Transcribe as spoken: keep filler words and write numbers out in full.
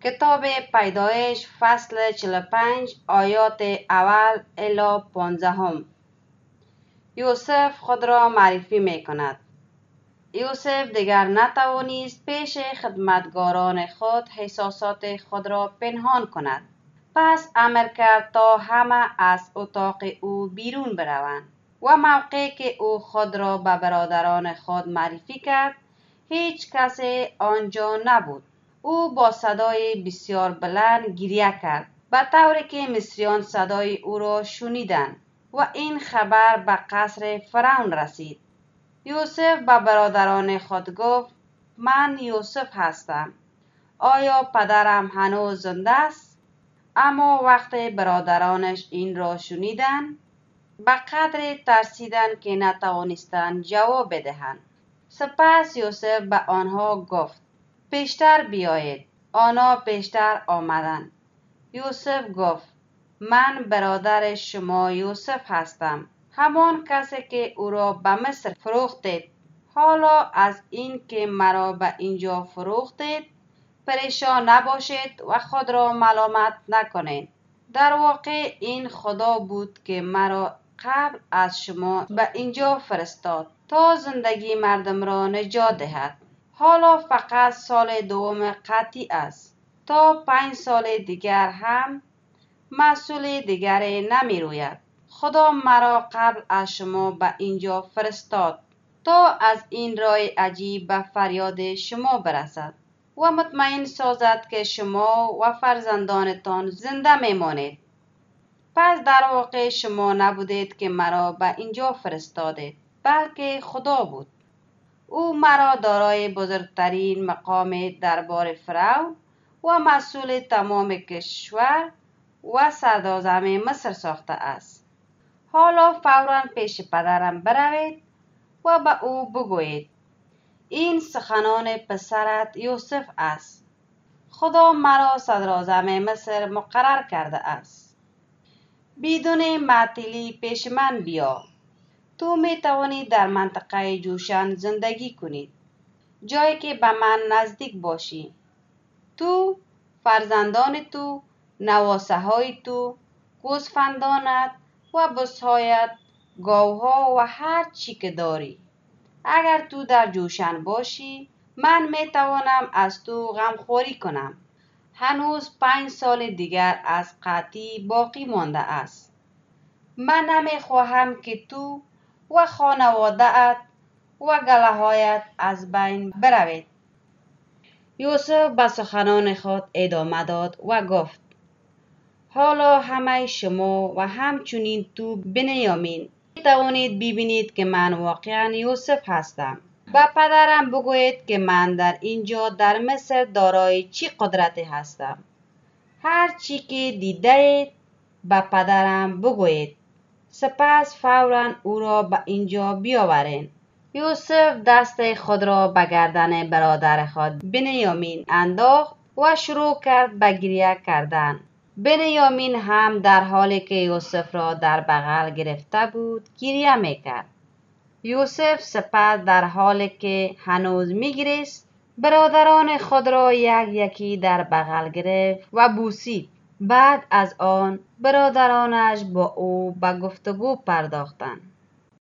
کتاب پیدایش فصل چهل و پنج آیات اول الی پانزدهم. یوسف خود را معرفی می کند. یوسف دیگر نتوانست پیش خدمتگاران خود احساسات خود را پنهان کند. پس امر کرد تا همه از اتاق او بیرون بروند و موقعی که او خود را به برادران خود معرفی کرد هیچ کسی آنجا نبود. او با صدای بسیار بلند گریه کرد به طوری که مصریان صدای او را شنیدند و این خبر به قصر فرعون رسید. یوسف به برادران خود گفت من یوسف هستم. آیا پدرم هنوز زنده است؟ اما وقتی برادرانش این را شنیدند به قدر ترسیدند که نتوانستند جواب بدهند. سپس یوسف به آنها گفت پیشتر بیایید. آنها پیشتر آمدند. یوسف گفت من برادر شما یوسف هستم، همان کسی که او را به مصر فروختید. حالا از این که مرا به اینجا فروختید پریشان نباشید و خود را ملامت نکنید. در واقع این خدا بود که مرا قبل از شما به اینجا فرستاد تا زندگی مردم را نجات دهد. حالا فقط سال دوم قطعی است. تا پنج سال دیگر هم محصول دیگری نمی روید. خدا مرا قبل از شما به اینجا فرستاد تا از این راه عجیب به فریاد شما برسد و مطمئن سازد که شما و فرزندانتان زنده می مانید. پس در واقع شما نبودید که مرا به اینجا فرستادید، بلکه خدا بود. او مرا دارای بزرگترین مقام دربار فرعون و مسئول تمام کشور و سراسر مصر ساخته است. حالا فوراً پیش پدرم بروید و به او بگویید این سخنان پسرت یوسف است. خدا مرا صدراعظم مصر مقرر کرده است. بدون معطلی پیش من بیا. تو می توانی در منطقه جوشن زندگی کنید، جایی که به من نزدیک باشی. تو، فرزندان تو، نواسه های تو، گوسفندانت و بزهایت، گاوها و هر چی که داری. اگر تو در جوشن باشی من می توانم از تو غمخواری کنم. هنوز پنج سال دیگر از قحطی باقی مانده است. من نمی خواهم که تو و خانواده‌ات و گله‌هایت از بین بروید. یوسف به سخنان خود ادامه داد و گفت حالا همه شما و همچنین تو بنیامین می توانید ببینید که من واقعا یوسف هستم. به پدرم بگویید که من در اینجا در مصر دارای چی قدرتی هستم. هر چی که دیدید به پدرم بگویید. سپس فوراً او را به اینجا بیاورید. یوسف دست خود را به گردن برادر خود بنیامین انداخت و شروع کرد به گریه کردن. بنیامین هم در حالی که یوسف را در بغل گرفته بود گریه میکرد. یوسف سپس در حالی که هنوز میگریست برادران خود را یک یکی در بغل گرفت و بوسید. بعد از آن برادرانش با او به گفتگو پرداختند.